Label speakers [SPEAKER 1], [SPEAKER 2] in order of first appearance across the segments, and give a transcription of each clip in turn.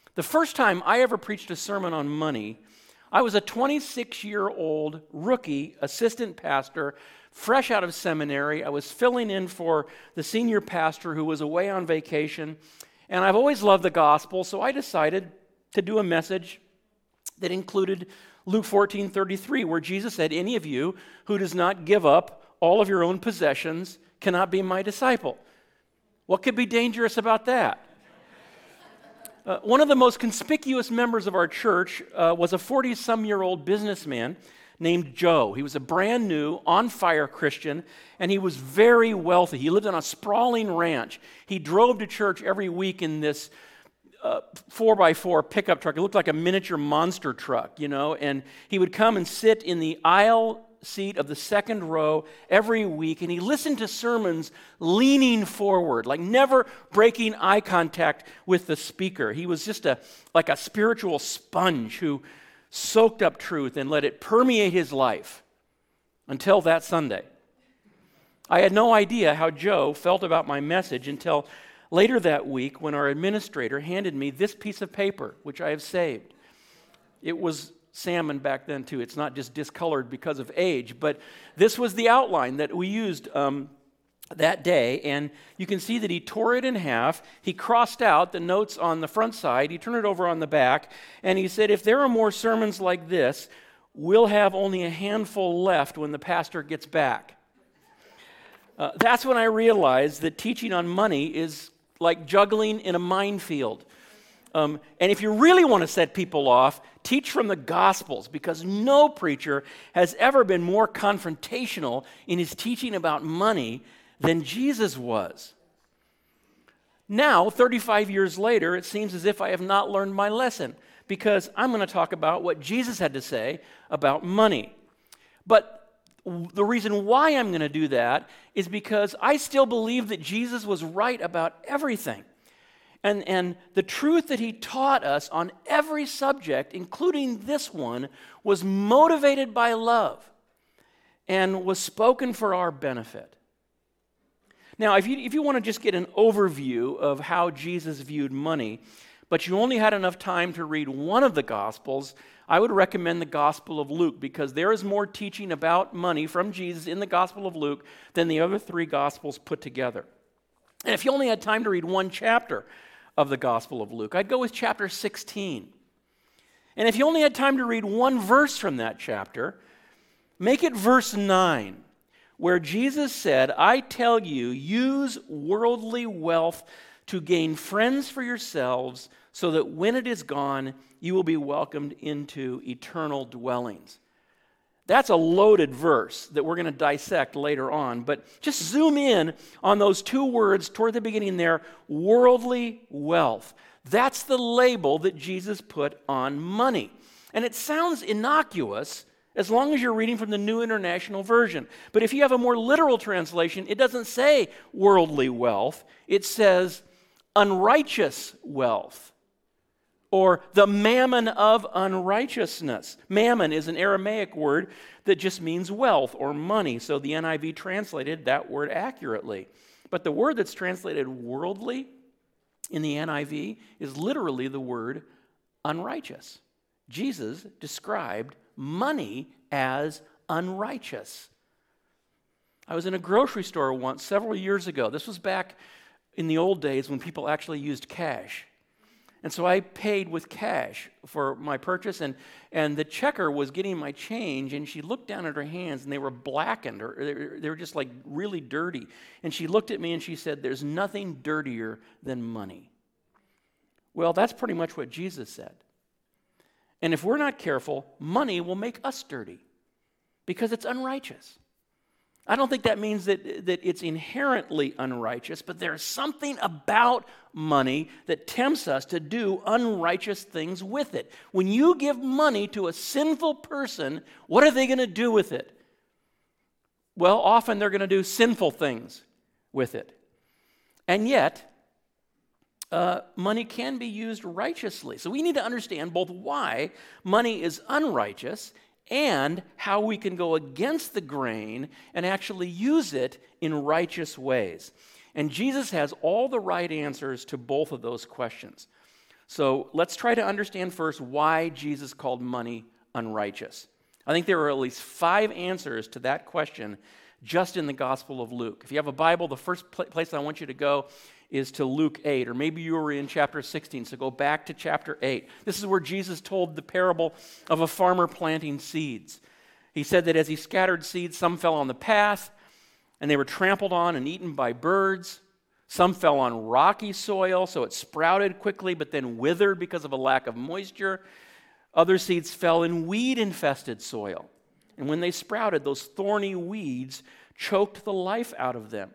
[SPEAKER 1] The first time I ever preached a sermon on money, I was a 26-year-old rookie assistant pastor, fresh out of seminary. I was filling in for the senior pastor who was away on vacation, and I've always loved the gospel, so I decided to do a message that included Luke 14:33, where Jesus said, "Any of you who does not give up all of your own possessions cannot be my disciple." What could be dangerous about that? One of the most conspicuous members of our church was a 40-some-year-old businessman named Joe. He was a brand new, on-fire Christian, and he was very wealthy. He lived on a sprawling ranch. He drove to church every week in this 4x4 pickup truck. It looked like a miniature monster truck, and he would come and sit in the aisle seat of the second row every week, and he listened to sermons leaning forward, like never breaking eye contact with the speaker. He was just like a spiritual sponge who soaked up truth and let it permeate his life until that Sunday. I had no idea how Joe felt about my message until later that week when our administrator handed me this piece of paper, which I have saved. It was salmon back then too. It's not just discolored because of age, but this was the outline that we used that day, and you can see that he tore it in half. He crossed out the notes on the front side. He turned it over on the back, and he said, "If there are more sermons like this, we'll have only a handful left when the pastor gets back." That's when I realized that teaching on money is like juggling in a minefield. And if you really want to set people off, teach from the Gospels, because no preacher has ever been more confrontational in his teaching about money than Jesus was. Now, 35 years later, it seems as if I have not learned my lesson, because I'm going to talk about what Jesus had to say about money. But the reason why I'm going to do that is because I still believe that Jesus was right about everything. And the truth that he taught us on every subject, including this one, was motivated by love and was spoken for our benefit. Now, if you want to just get an overview of how Jesus viewed money, but you only had enough time to read one of the Gospels, I would recommend the Gospel of Luke, because there is more teaching about money from Jesus in the Gospel of Luke than the other three Gospels put together. And if you only had time to read one chapter of the Gospel of Luke, I'd go with chapter 16. And if you only had time to read one verse from that chapter, make it verse 9, where Jesus said, "I tell you, use worldly wealth to gain friends for yourselves, so that when it is gone, you will be welcomed into eternal dwellings." That's a loaded verse that we're going to dissect later on, but just zoom in on those two words toward the beginning there, worldly wealth. That's the label that Jesus put on money. And it sounds innocuous as long as you're reading from the New International Version. But if you have a more literal translation, it doesn't say worldly wealth. It says unrighteous wealth, or the mammon of unrighteousness. Mammon is an Aramaic word that just means wealth or money, so the NIV translated that word accurately. But the word that's translated worldly in the NIV is literally the word unrighteous. Jesus described money as unrighteous. I was in a grocery store once several years ago. This was back in the old days when people actually used cash. And so I paid with cash for my purchase, and the checker was getting my change, and she looked down at her hands, and they were blackened, or they were just like really dirty. And she looked at me and she said, "There's nothing dirtier than money." Well, that's pretty much what Jesus said. And if we're not careful, money will make us dirty because it's unrighteous. I don't think that means that it's inherently unrighteous, but there's something about money that tempts us to do unrighteous things with it. When you give money to a sinful person, what are they going to do with it? Well, often they're going to do sinful things with it. And yet, money can be used righteously. So we need to understand both why money is unrighteous and how we can go against the grain and actually use it in righteous ways. And Jesus has all the right answers to both of those questions. So let's try to understand first why Jesus called money unrighteous. I think there are at least 5 answers to that question just in the Gospel of Luke. If you have a Bible, the first place I want you to go is to Luke 8, or maybe you were in chapter 16, so go back to chapter 8. This is where Jesus told the parable of a farmer planting seeds. He said that as he scattered seeds, some fell on the path, and they were trampled on and eaten by birds. Some fell on rocky soil, so it sprouted quickly, but then withered because of a lack of moisture. Other seeds fell in weed-infested soil. And when they sprouted, those thorny weeds choked the life out of them.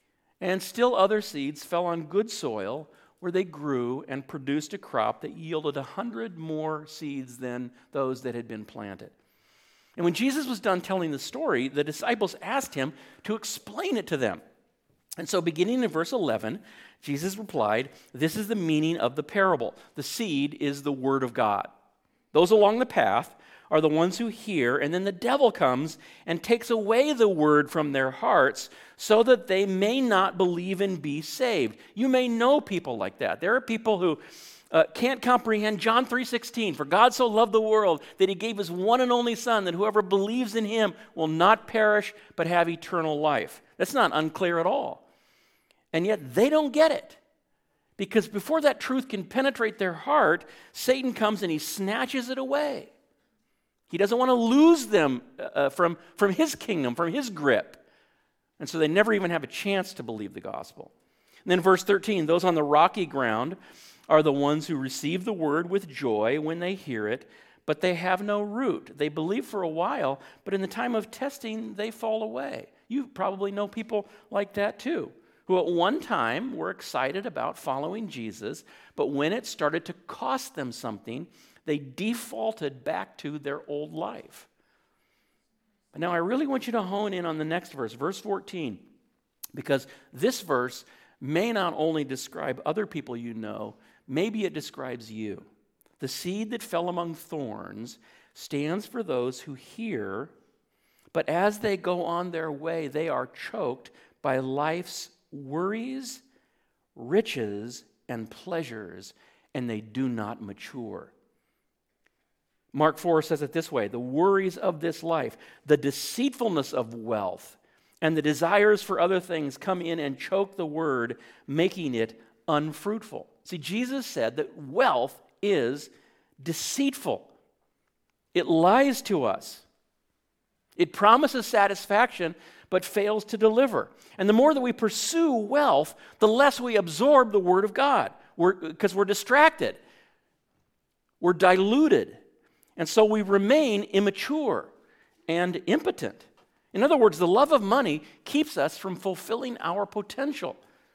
[SPEAKER 1] And still other seeds fell on good soil, where they grew and produced a crop that yielded 100 more seeds than those that had been planted. And when Jesus was done telling the story, the disciples asked him to explain it to them. And so beginning in verse 11, Jesus replied, "This is the meaning of the parable. The seed is the word of God. Those along the path are the ones who hear, and then the devil comes and takes away the word from their hearts so that they may not believe and be saved." You may know people like that. There are people who can't comprehend John 3:16, "For God so loved the world that he gave his one and only Son, that whoever believes in him will not perish but have eternal life." That's not unclear at all. And yet they don't get it. Because before that truth can penetrate their heart, Satan comes and he snatches it away. He doesn't want to lose them from his kingdom, from his grip. And so they never even have a chance to believe the gospel. And then verse 13, "Those on the rocky ground are the ones who receive the word with joy when they hear it, but they have no root. They believe for a while, but in the time of testing, they fall away." You probably know people like that too, who at one time were excited about following Jesus, but when it started to cost them something, they defaulted back to their old life. But now I really want you to hone in on the next verse, verse 14, because this verse may not only describe other people you know, maybe it describes you. The seed that fell among thorns stands for those who hear, but as they go on their way, they are choked by life's worries, riches, and pleasures, and they do not mature. Mark 4 says it this way: "The worries of this life, the deceitfulness of wealth, and the desires for other things come in and choke the word, making it unfruitful." See, Jesus said that wealth is deceitful. It lies to us. It promises satisfaction, but fails to deliver. And the more that we pursue wealth, the less we absorb the Word of God, because we're distracted. We're diluted. And so we remain immature and impotent. In other words, the love of money keeps us from fulfilling our potential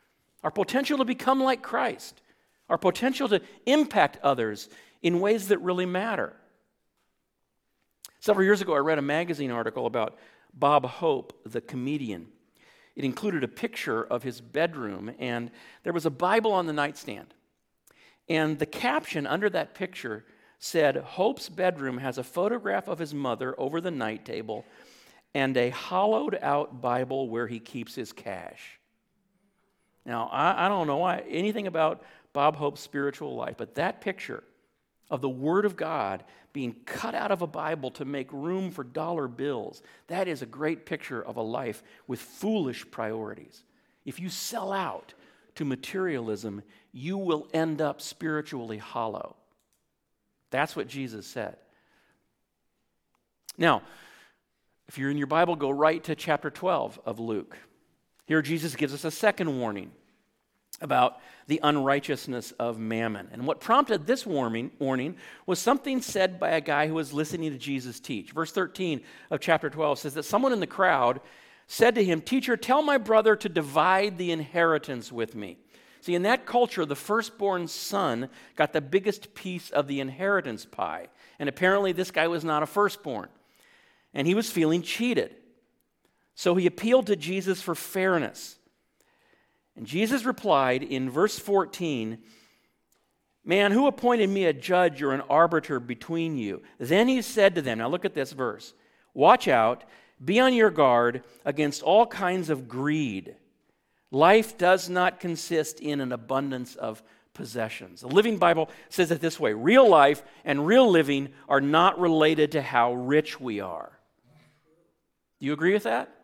[SPEAKER 1] to become like Christ, our potential to impact others in ways that really matter. Several years ago, I read a magazine article about Bob Hope, the comedian. It included a picture of his bedroom, and there was a Bible on the nightstand. And the caption under that picture said, "Hope's bedroom has a photograph of his mother over the night table and a hollowed-out Bible where he keeps his cash." Now, I don't know anything about Bob Hope's spiritual life, but that picture of the Word of God being cut out of a Bible to make room for dollar bills, that is a great picture of a life with foolish priorities. If you sell out to materialism, you will end up spiritually hollow. That's what Jesus said. Now, if you're in your Bible, go right to chapter 12 of Luke. Here Jesus gives us a second warning about the unrighteousness of mammon. And what prompted this warning was something said by a guy who was listening to Jesus teach. Verse 13 of chapter 12 says that someone in the crowd said to him, "Teacher, tell my brother to divide the inheritance with me." See, in that culture, the firstborn son got the biggest piece of the inheritance pie. And apparently this guy was not a firstborn. And he was feeling cheated. So he appealed to Jesus for fairness. And Jesus replied in verse 14, "Man, who appointed me a judge or an arbiter between you?" Then he said to them, now look at this verse, "Watch out, be on your guard against all kinds of greed. Life does not consist in an abundance of possessions. The Living Bible says it this way: real life and real living are not related to how rich we are. Do you agree with that?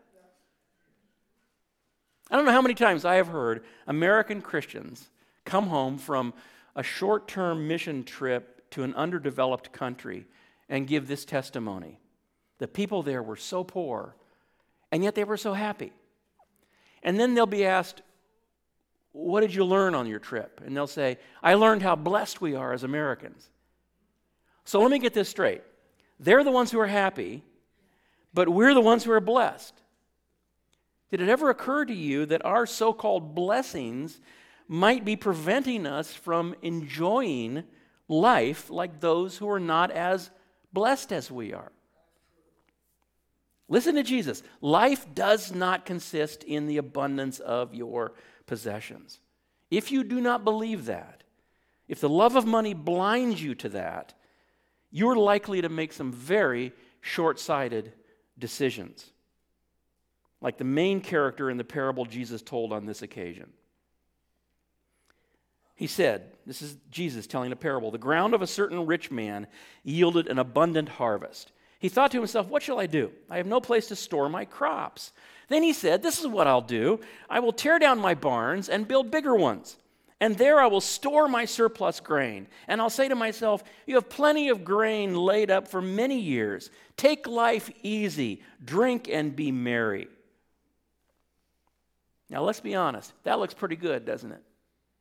[SPEAKER 1] I don't know how many times I have heard American Christians come home from a short-term mission trip to an underdeveloped country and give this testimony. The people there were so poor, and yet they were so happy. And then they'll be asked, what did you learn on your trip? And they'll say, I learned how blessed we are as Americans. So let me get this straight. They're the ones who are happy, but we're the ones who are blessed. Did it ever occur to you that our so-called blessings might be preventing us from enjoying life like those who are not as blessed as we are? Listen to Jesus. Life does not consist in the abundance of your possessions. If you do not believe that, if the love of money blinds you to that, you're likely to make some very short-sighted decisions, like the main character in the parable Jesus told on this occasion. He said, this is Jesus telling a parable, the ground of a certain rich man yielded an abundant harvest. He thought to himself, what shall I do? I have no place to store my crops. Then he said, this is what I'll do. I will tear down my barns and build bigger ones. And there I will store my surplus grain. And I'll say to myself, you have plenty of grain laid up for many years. Take life easy, drink and be merry. Now let's be honest. That looks pretty good, doesn't it?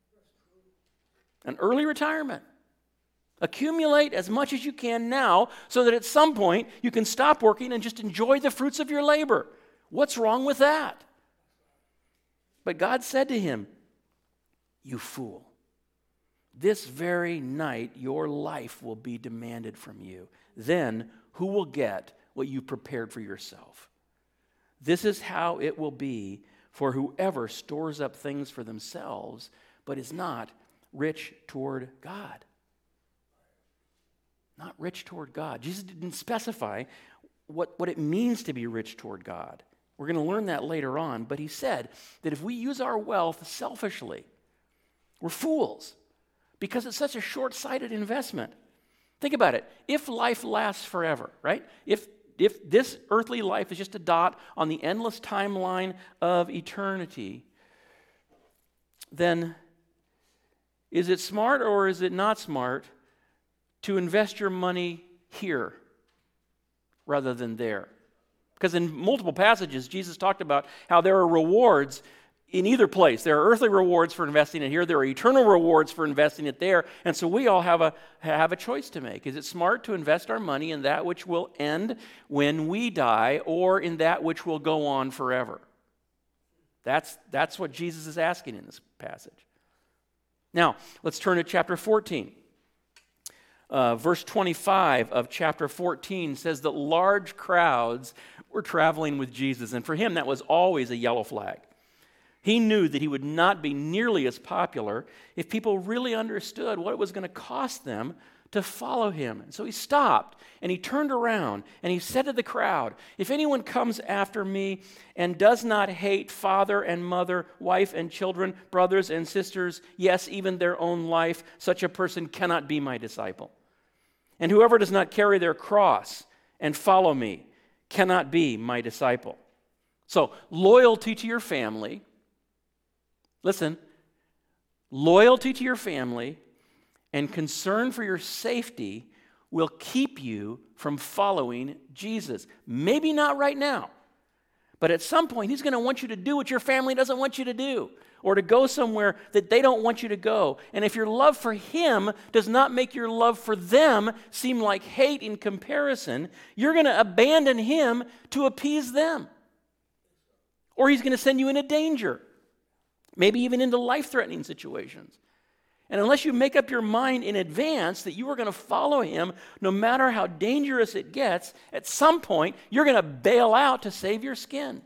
[SPEAKER 1] An early retirement. Accumulate as much as you can now so that at some point you can stop working and just enjoy the fruits of your labor. What's wrong with that? But God said to him, you fool, this very night your life will be demanded from you. Then who will get what you prepared for yourself? This is how it will be for whoever stores up things for themselves but is not rich toward God. Not rich toward God. Jesus didn't specify what it means to be rich toward God. We're going to learn that later on, but he said that if we use our wealth selfishly, we're fools because it's such a short-sighted investment. Think about it. If life lasts forever, right? If this earthly life is just a dot on the endless timeline of eternity, then is it smart or is it not smart to invest your money here rather than there? Because in multiple passages, Jesus talked about how there are rewards in either place. There are earthly rewards for investing it here. There are eternal rewards for investing it there. And so we all have a choice to make. Is it smart to invest our money in that which will end when we die or in that which will go on forever? That's what Jesus is asking in this passage. Now, let's turn to chapter 14. Verse 25 of chapter 14 says that large crowds were traveling with Jesus. And for him, that was always a yellow flag. He knew that he would not be nearly as popular if people really understood what it was going to cost them to follow him. And so he stopped and he turned around and he said to the crowd, if anyone comes after me and does not hate father and mother, wife and children, brothers and sisters, yes, even their own life, such a person cannot be my disciple. And whoever does not carry their cross and follow me cannot be my disciple. So loyalty to your family, listen, loyalty to your family and concern for your safety will keep you from following Jesus. Maybe not right now, but at some point he's going to want you to do what your family doesn't want you to do, or to go somewhere that they don't want you to go. And if your love for him does not make your love for them seem like hate in comparison, you're going to abandon him to appease them. Or he's going to send you into danger, maybe even into life-threatening situations. And unless you make up your mind in advance that you are going to follow him, no matter how dangerous it gets, at some point you're going to bail out to save your skin.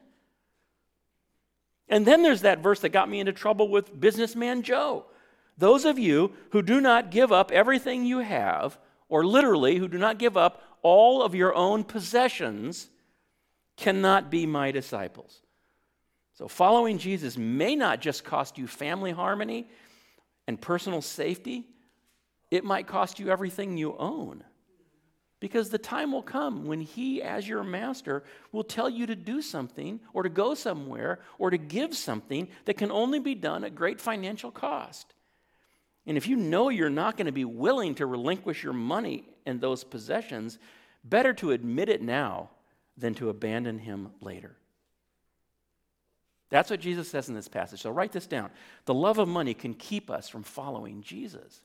[SPEAKER 1] And then there's that verse that got me into trouble with businessman Joe. Those of you who do not give up everything you have, or literally who do not give up all of your own possessions, cannot be my disciples. So following Jesus may not just cost you family harmony, and personal safety, it might cost you everything you own. Because the time will come when he, as your master, will tell you to do something or to go somewhere or to give something that can only be done at great financial cost. And if you know you're not going to be willing to relinquish your money and those possessions, better to admit it now than to abandon him later. That's what Jesus says in this passage. So write this down. The love of money can keep us from following Jesus.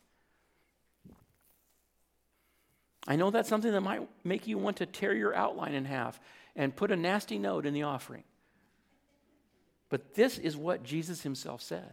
[SPEAKER 1] I know that's something that might make you want to tear your outline in half and put a nasty note in the offering. But this is what Jesus himself said.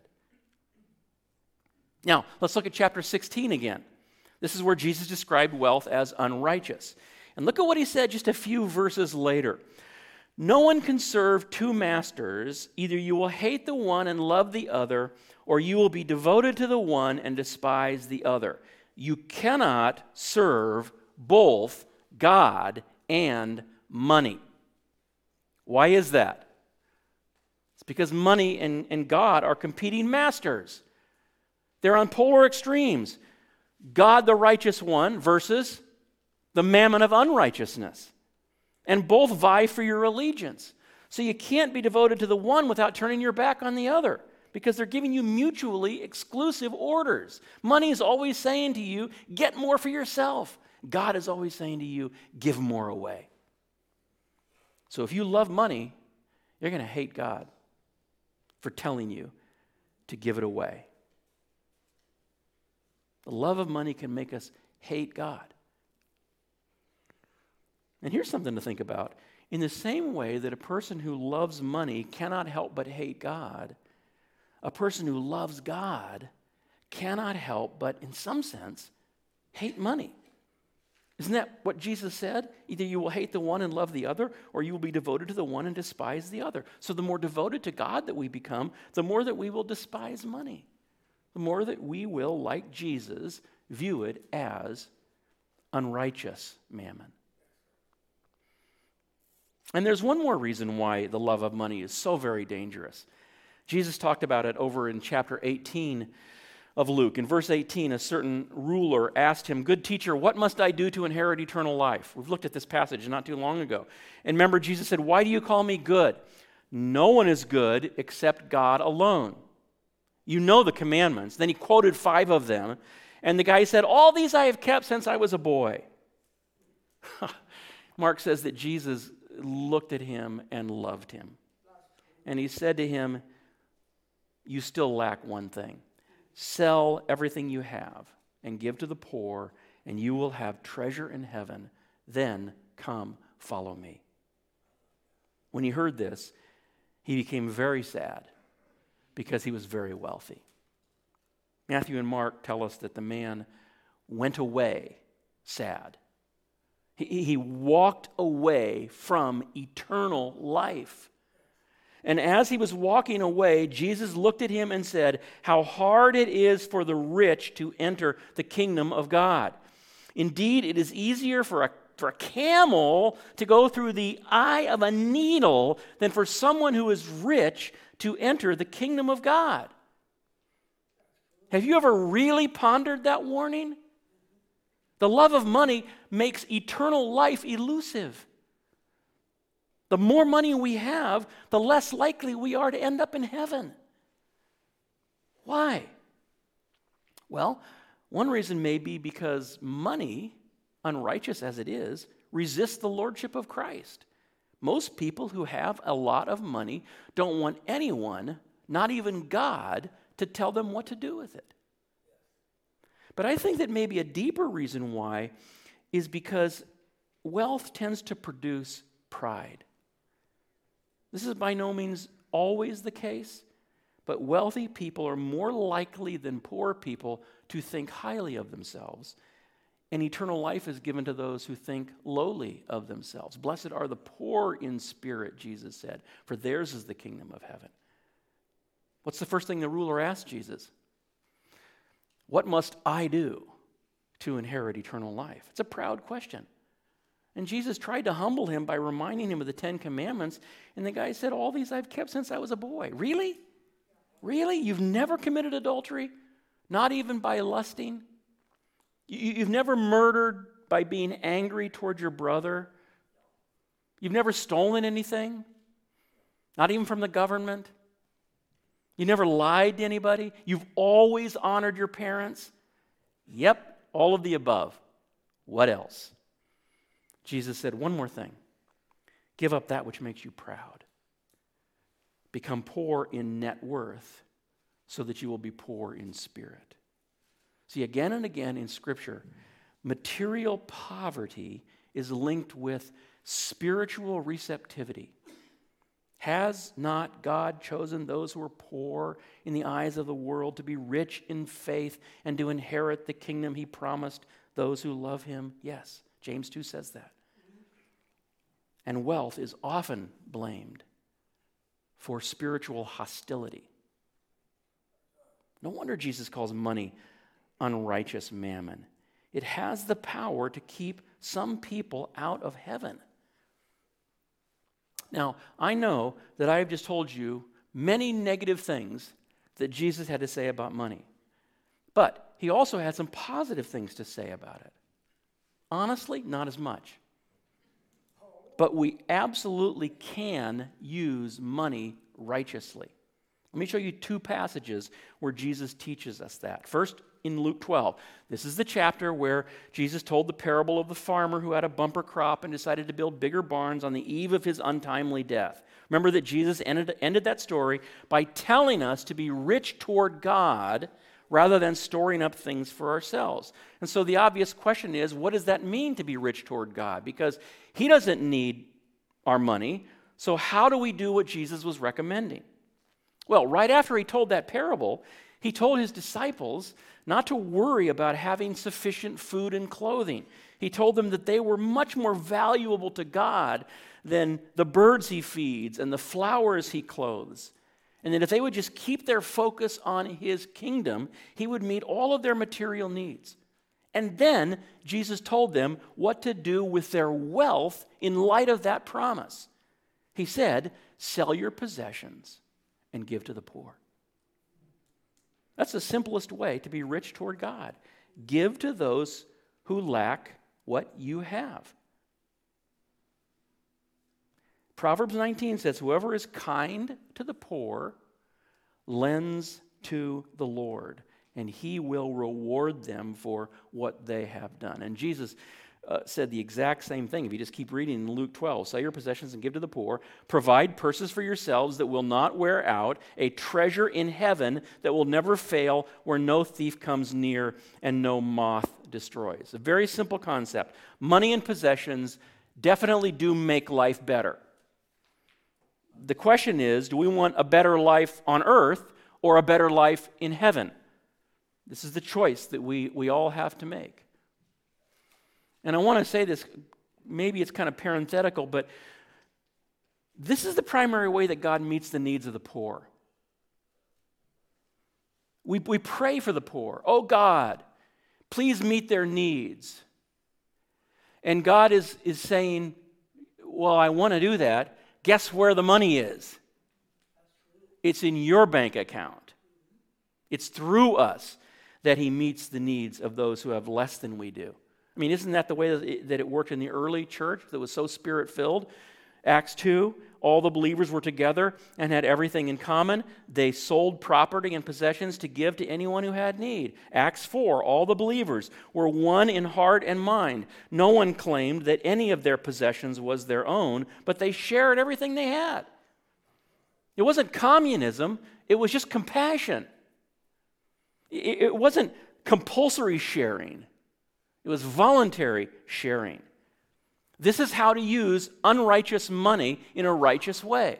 [SPEAKER 1] Now, let's look at chapter 16 again. This is where Jesus described wealth as unrighteous. And look at what he said just a few verses later. No one can serve two masters. Either you will hate the one and love the other, or you will be devoted to the one and despise the other. You cannot serve both God and money. Why is that? It's because money and God are competing masters. They're on polar extremes. God, the righteous one, versus the mammon of unrighteousness. And both vie for your allegiance. So you can't be devoted to the one without turning your back on the other, because they're giving you mutually exclusive orders. Money is always saying to you, get more for yourself. God is always saying to you, give more away. So if you love money, you're going to hate God for telling you to give it away. The love of money can make us hate God. And here's something to think about. In the same way that a person who loves money cannot help but hate God, a person who loves God cannot help but, in some sense, hate money. Isn't that what Jesus said? Either you will hate the one and love the other, or you will be devoted to the one and despise the other. So the more devoted to God that we become, the more that we will despise money. The more that we will, like Jesus, view it as unrighteous mammon. And there's one more reason why the love of money is so very dangerous. Jesus talked about it over in chapter 18 of Luke. In verse 18, a certain ruler asked him, "Good teacher, what must I do to inherit eternal life?" We've looked at this passage not too long ago. And remember, Jesus said, "Why do you call me good? No one is good except God alone. You know the commandments." Then he quoted 5 of them. And the guy said, "All these I have kept since I was a boy." Mark says that Jesus looked at him and loved him. And he said to him, "You still lack one thing. Sell everything you have and give to the poor, and you will have treasure in heaven. Then come, follow me." When he heard this, he became very sad because he was very wealthy. Matthew and Mark tell us that the man went away sad. He walked away from eternal life. And as he was walking away, Jesus looked at him and said, "How hard it is for the rich to enter the kingdom of God. Indeed, it is easier for a camel to go through the eye of a needle than for someone who is rich to enter the kingdom of God." Have you ever really pondered that warning? The love of money makes eternal life elusive. The more money we have, the less likely we are to end up in heaven. Why? Well, one reason may be because money, unrighteous as it is, resists the lordship of Christ. Most people who have a lot of money don't want anyone, not even God, to tell them what to do with it. But I think that maybe a deeper reason why is because wealth tends to produce pride. This is by no means always the case, but wealthy people are more likely than poor people to think highly of themselves. And eternal life is given to those who think lowly of themselves. Blessed are the poor in spirit, Jesus said, for theirs is the kingdom of heaven. What's the first thing the ruler asked Jesus? What must I do to inherit eternal life? It's a proud question. And Jesus tried to humble him by reminding him of the 10 Commandments. And the guy said, "All these I've kept since I was a boy." Really? Really? You've never committed adultery? Not even by lusting? You've never murdered by being angry toward your brother? You've never stolen anything? Not even from the government? You never lied to anybody? You've always honored your parents? Yep, all of the above. What else? Jesus said, one more thing. Give up that which makes you proud. Become poor in net worth so that you will be poor in spirit. See, again and again in Scripture, material poverty is linked with spiritual receptivity. Has not God chosen those who are poor in the eyes of the world to be rich in faith and to inherit the kingdom he promised those who love him? Yes, James 2 says that. And wealth is often blamed for spiritual hostility. No wonder Jesus calls money unrighteous mammon. It has the power to keep some people out of heaven. Now, I know that I have just told you many negative things that Jesus had to say about money. But he also had some positive things to say about it. Honestly, not as much. But we absolutely can use money righteously. Let me show you two passages where Jesus teaches us that. First, in Luke 12. This is the chapter where Jesus told the parable of the farmer who had a bumper crop and decided to build bigger barns on the eve of his untimely death. Remember that Jesus ended that story by telling us to be rich toward God rather than storing up things for ourselves. And so the obvious question is, what does that mean to be rich toward God? Because he doesn't need our money, so how do we do what Jesus was recommending? Well, right after he told that parable, he told his disciples not to worry about having sufficient food and clothing. He told them that they were much more valuable to God than the birds he feeds and the flowers he clothes. And that if they would just keep their focus on his kingdom, he would meet all of their material needs. And then Jesus told them what to do with their wealth in light of that promise. He said, sell your possessions and give to the poor. That's the simplest way to be rich toward God. Give to those who lack what you have. Proverbs 19 says, whoever is kind to the poor lends to the Lord, and he will reward them for what they have done. And Jesus said the exact same thing. If you just keep reading in Luke 12, sell your possessions and give to the poor, provide purses for yourselves that will not wear out, a treasure in heaven that will never fail, where no thief comes near and no moth destroys. A very simple concept. Money and possessions definitely do make life better. The question is, do we want a better life on earth or a better life in heaven? This is the choice that we all have to make. And I want to say this, maybe it's kind of parenthetical, but this is the primary way that God meets the needs of the poor. We pray for the poor. Oh God, please meet their needs. And God is saying, well, I want to do that. Guess where the money is? It's in your bank account. It's through us that he meets the needs of those who have less than we do. I mean, isn't that the way that it worked in the early church that was so spirit-filled? Acts 2, all the believers were together and had everything in common. They sold property and possessions to give to anyone who had need. Acts 4, all the believers were one in heart and mind. No one claimed that any of their possessions was their own, but they shared everything they had. It wasn't communism, it was just compassion. It wasn't compulsory sharing. It was voluntary sharing. This is how to use unrighteous money in a righteous way.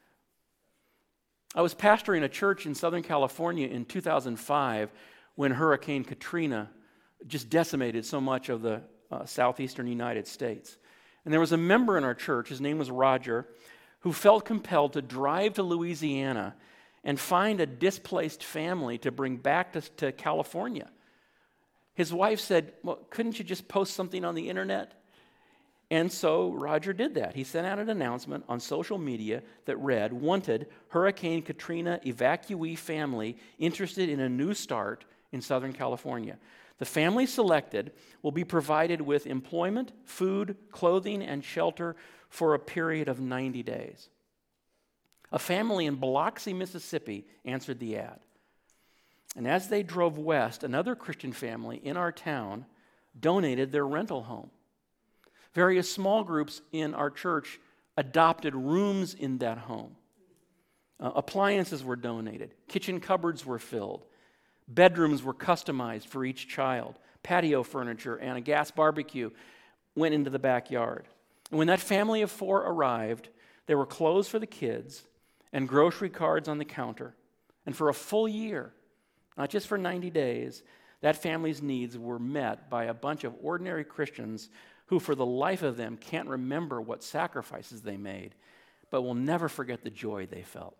[SPEAKER 1] I was pastoring a church in Southern California in 2005 when Hurricane Katrina just decimated so much of the southeastern United States. And there was a member in our church, his name was Roger, who felt compelled to drive to Louisiana and find a displaced family to bring back to California. His wife said, well, couldn't you just post something on the internet? And so Roger did that. He sent out an announcement on social media that read, wanted Hurricane Katrina evacuee family interested in a new start in Southern California. The family selected will be provided with employment, food, clothing, and shelter for a period of 90 days. A family in Biloxi, Mississippi answered the ad. And as they drove west, another Christian family in our town donated their rental home. Various small groups in our church adopted rooms in that home. Appliances were donated. Kitchen cupboards were filled. Bedrooms were customized for each child. Patio furniture and a gas barbecue went into the backyard. And when that family of 4 arrived, there were clothes for the kids and grocery cards on the counter. And for a full year, not just for 90 days, that family's needs were met by a bunch of ordinary Christians who, for the life of them, can't remember what sacrifices they made, but will never forget the joy they felt.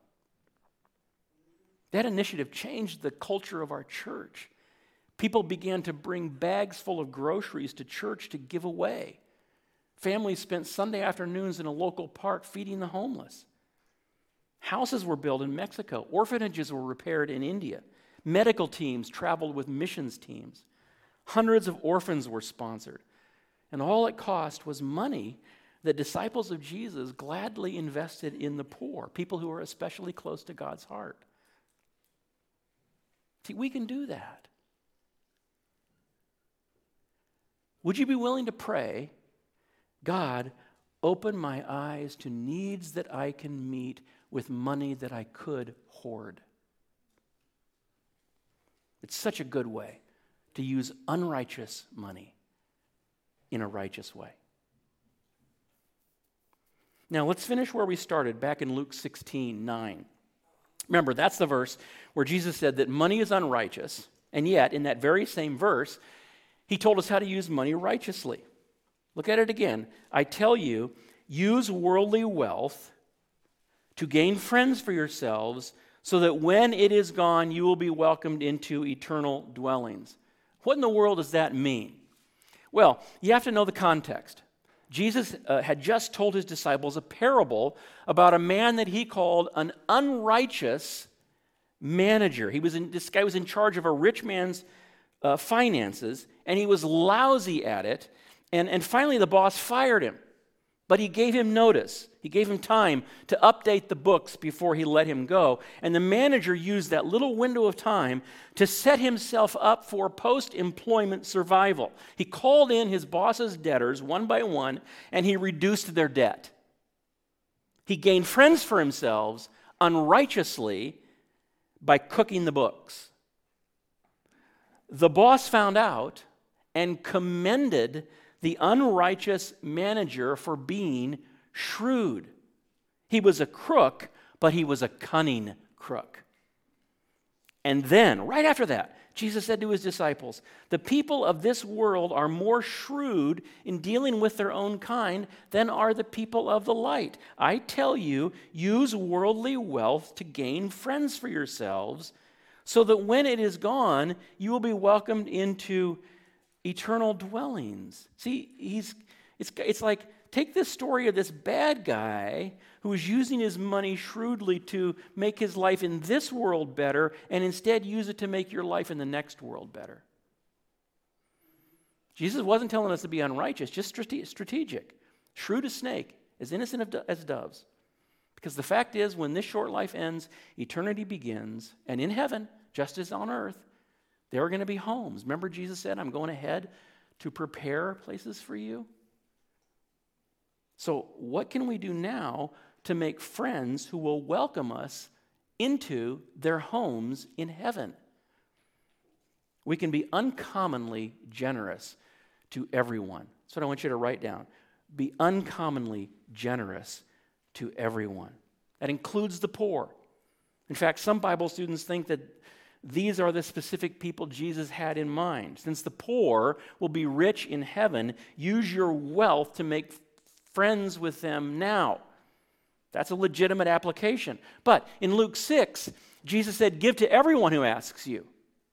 [SPEAKER 1] That initiative changed the culture of our church. People began to bring bags full of groceries to church to give away. Families spent Sunday afternoons in a local park feeding the homeless. Houses were built in Mexico. Orphanages were repaired in India. Medical teams traveled with missions teams. Hundreds of orphans were sponsored. And all it cost was money that disciples of Jesus gladly invested in the poor, people who are especially close to God's heart. See, we can do that. Would you be willing to pray, God, open my eyes to needs that I can meet with money that I could hoard? It's such a good way to use unrighteous money in a righteous way. Now, let's finish where we started, back in Luke 16:9. Remember, that's the verse where Jesus said that money is unrighteous, and yet, in that very same verse, he told us how to use money righteously. Look at it again. I tell you, use worldly wealth to gain friends for yourselves, so that when it is gone, you will be welcomed into eternal dwellings. What in the world does that mean? Well, you have to know the context. Jesus had just told his disciples a parable about a man that he called an unrighteous manager. This guy was in charge of a rich man's finances, and he was lousy at it. And finally, the boss fired him. But he gave him notice. He gave him time to update the books before he let him go. And the manager used that little window of time to set himself up for post-employment survival. He called in his boss's debtors one by one, and he reduced their debt. He gained friends for himself unrighteously by cooking the books. The boss found out and commended the unrighteous manager for being shrewd. He was a crook, but he was a cunning crook. And then, right after that, Jesus said to his disciples, the people of this world are more shrewd in dealing with their own kind than are the people of the light. I tell you, use worldly wealth to gain friends for yourselves, so that when it is gone, you will be welcomed into eternal dwellings. See, it's like, take this story of this bad guy who is using his money shrewdly to make his life in this world better, and instead use it to make your life in the next world better. Jesus wasn't telling us to be unrighteous, just strategic. Shrewd as snake, as innocent as doves. Because the fact is, when this short life ends, eternity begins, and in heaven, just as on earth, there are going to be homes. Remember Jesus said, I'm going ahead to prepare places for you? So what can we do now to make friends who will welcome us into their homes in heaven? We can be uncommonly generous to everyone. That's what I want you to write down. Be uncommonly generous to everyone. That includes the poor. In fact, some Bible students think that these are the specific people Jesus had in mind. Since the poor will be rich in heaven, use your wealth to make friends with them now. That's a legitimate application. But in Luke 6, Jesus said, give to everyone who asks you.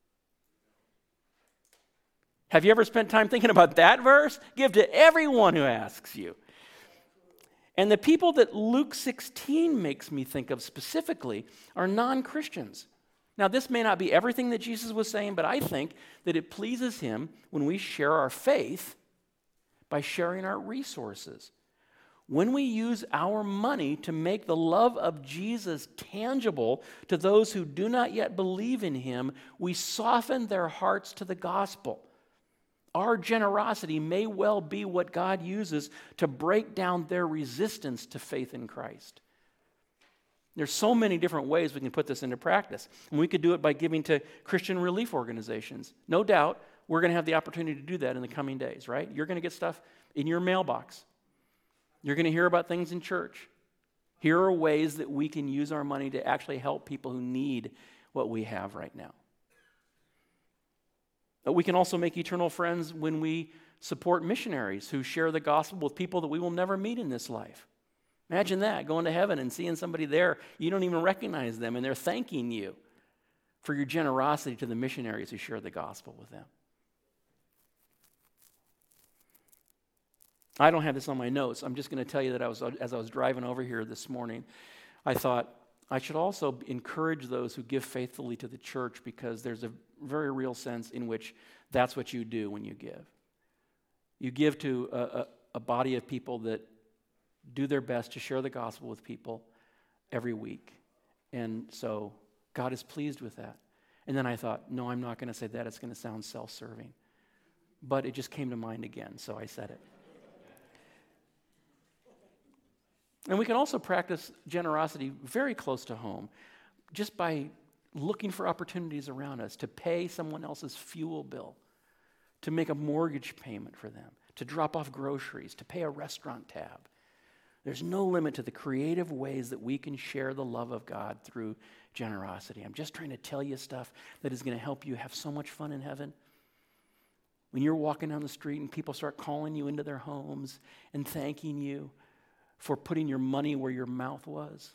[SPEAKER 1] Have you ever spent time thinking about that verse? Give to everyone who asks you. And the people that Luke 16 makes me think of specifically are non-Christians. Now, this may not be everything that Jesus was saying, but I think that it pleases him when we share our faith by sharing our resources. When we use our money to make the love of Jesus tangible to those who do not yet believe in him, we soften their hearts to the gospel. Our generosity may well be what God uses to break down their resistance to faith in Christ. There's so many different ways we can put this into practice. And we could do it by giving to Christian relief organizations. No doubt, we're going to have the opportunity to do that in the coming days, right? You're going to get stuff in your mailbox. You're going to hear about things in church. Here are ways that we can use our money to actually help people who need what we have right now. But we can also make eternal friends when we support missionaries who share the gospel with people that we will never meet in this life. Imagine that, going to heaven and seeing somebody there, you don't even recognize them, and they're thanking you for your generosity to the missionaries who share the gospel with them. I don't have this on my notes. I'm just going to tell you that as I was driving over here this morning, I thought I should also encourage those who give faithfully to the church, because there's a very real sense in which that's what you do when you give. You give to a body of people that do their best to share the gospel with people every week. And so God is pleased with that. And then I thought, no, I'm not going to say that. It's going to sound self-serving. But it just came to mind again, so I said it. And we can also practice generosity very close to home, just by looking for opportunities around us to pay someone else's fuel bill, to make a mortgage payment for them, to drop off groceries, to pay a restaurant tab. There's no limit to the creative ways that we can share the love of God through generosity. I'm just trying to tell you stuff that is going to help you have so much fun in heaven. When you're walking down the street and people start calling you into their homes and thanking you for putting your money where your mouth was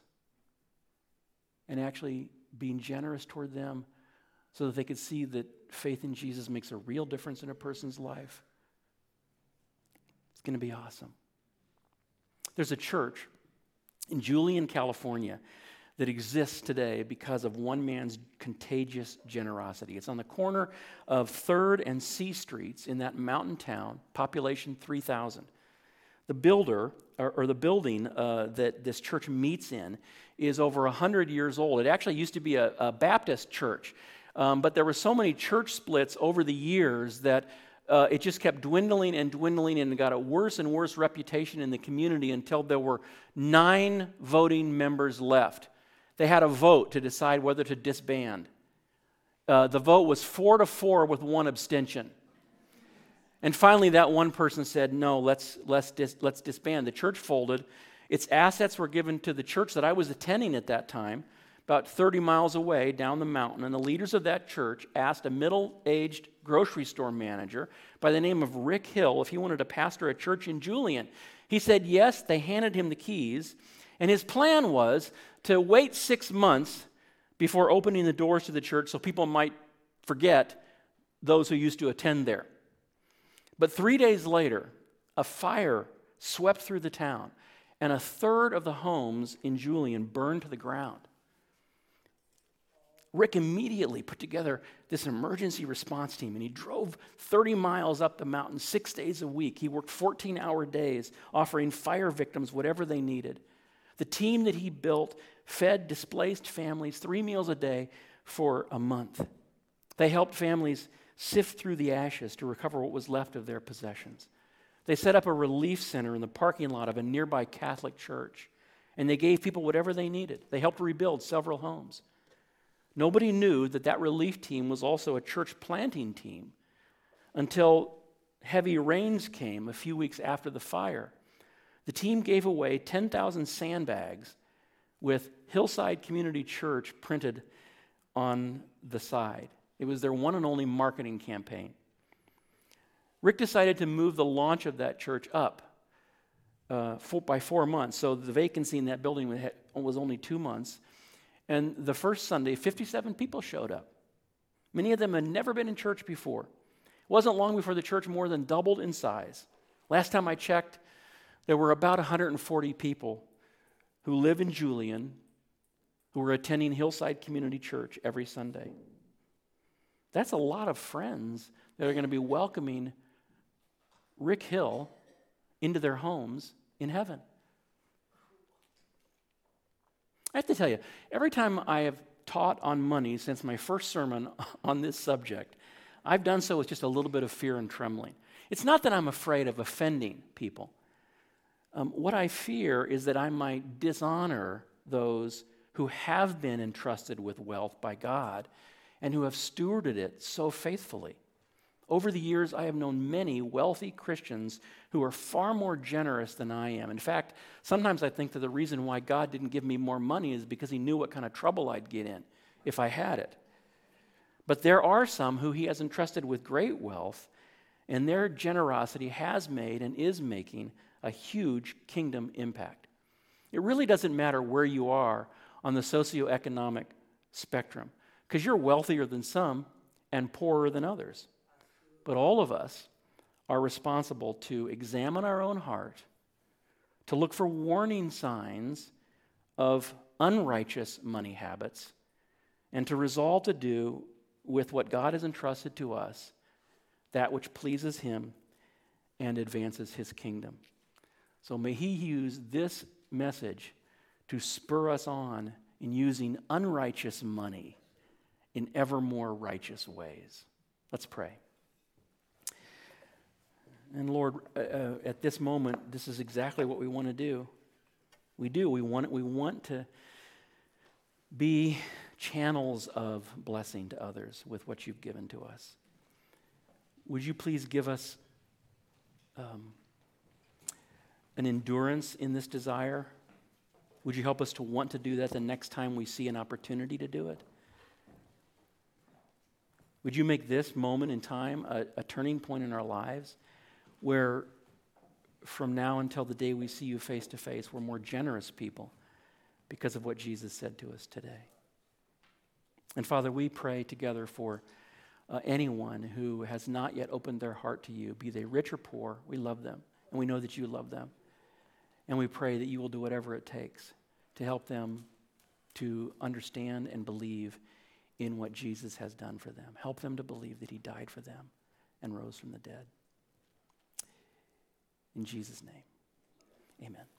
[SPEAKER 1] and actually being generous toward them so that they could see that faith in Jesus makes a real difference in a person's life, it's going to be awesome. There's a church in Julian, California that exists today because of one man's contagious generosity. It's on the corner of 3rd and C Streets in that mountain town, population 3,000. The builder, or the building that this church meets in, is over 100 years old. It actually used to be a Baptist church, but there were so many church splits over the years that it just kept dwindling and got a worse and worse reputation in the community until there were 9 voting members left. They had a vote to decide whether to disband. The vote was 4-4 with 1 abstention. And finally, that one person said, no, let's disband. The church folded. Its assets were given to the church that I was attending at that time, about 30 miles away down the mountain. And the leaders of that church asked a middle-aged grocery store manager by the name of Rick Hill if he wanted to pastor a church in Julian. He said yes. They handed him the keys. And his plan was to wait 6 months before opening the doors to the church so people might forget those who used to attend there. But 3 days later, a fire swept through the town, and 1/3 of the homes in Julian burned to the ground. Rick immediately put together this emergency response team, and he drove 30 miles up the mountain 6 days a week. He worked 14-hour days, offering fire victims whatever they needed. The team that he built fed displaced families 3 meals a day for a month. They helped families sift through the ashes to recover what was left of their possessions. They set up a relief center in the parking lot of a nearby Catholic church, and they gave people whatever they needed. They helped rebuild several homes. Nobody knew that relief team was also a church planting team until heavy rains came a few weeks after the fire. The team gave away 10,000 sandbags with Hillside Community Church printed on the side. It was their one and only marketing campaign. Rick decided to move the launch of that church up by 4 months, so the vacancy in that building was only 2 months. And the first Sunday, 57 people showed up. Many of them had never been in church before. It wasn't long before the church more than doubled in size. Last time I checked, there were about 140 people who live in Julian, who are attending Hillside Community Church every Sunday. That's a lot of friends that are going to be welcoming Rick Hill into their homes in heaven. I have to tell you, every time I have taught on money since my first sermon on this subject, I've done so with just a little bit of fear and trembling. It's not that I'm afraid of offending people. What I fear is that I might dishonor those who have been entrusted with wealth by God and who have stewarded it so faithfully. Over the years, I have known many wealthy Christians who are far more generous than I am. In fact, sometimes I think that the reason why God didn't give me more money is because he knew what kind of trouble I'd get in if I had it. But there are some who he has entrusted with great wealth, and their generosity has made and is making a huge kingdom impact. It really doesn't matter where you are on the socioeconomic spectrum, because you're wealthier than some and poorer than others. But all of us are responsible to examine our own heart, to look for warning signs of unrighteous money habits, and to resolve to do with what God has entrusted to us that which pleases him and advances his kingdom. So may he use this message to spur us on in using unrighteous money in ever more righteous ways. Let's pray. And Lord, at this moment, this is exactly what we want to do. We want to be channels of blessing to others with what you've given to us. Would you please give us an endurance in this desire? Would you help us to want to do that the next time we see an opportunity to do it? Would you make this moment in time a turning point in our lives where from now until the day we see you face to face, we're more generous people because of what Jesus said to us today? And Father, we pray together for anyone who has not yet opened their heart to you, be they rich or poor. We love them, and we know that you love them. And we pray that you will do whatever it takes to help them to understand and believe in what Jesus has done for them. Help them to believe that he died for them and rose from the dead. In Jesus' name, amen.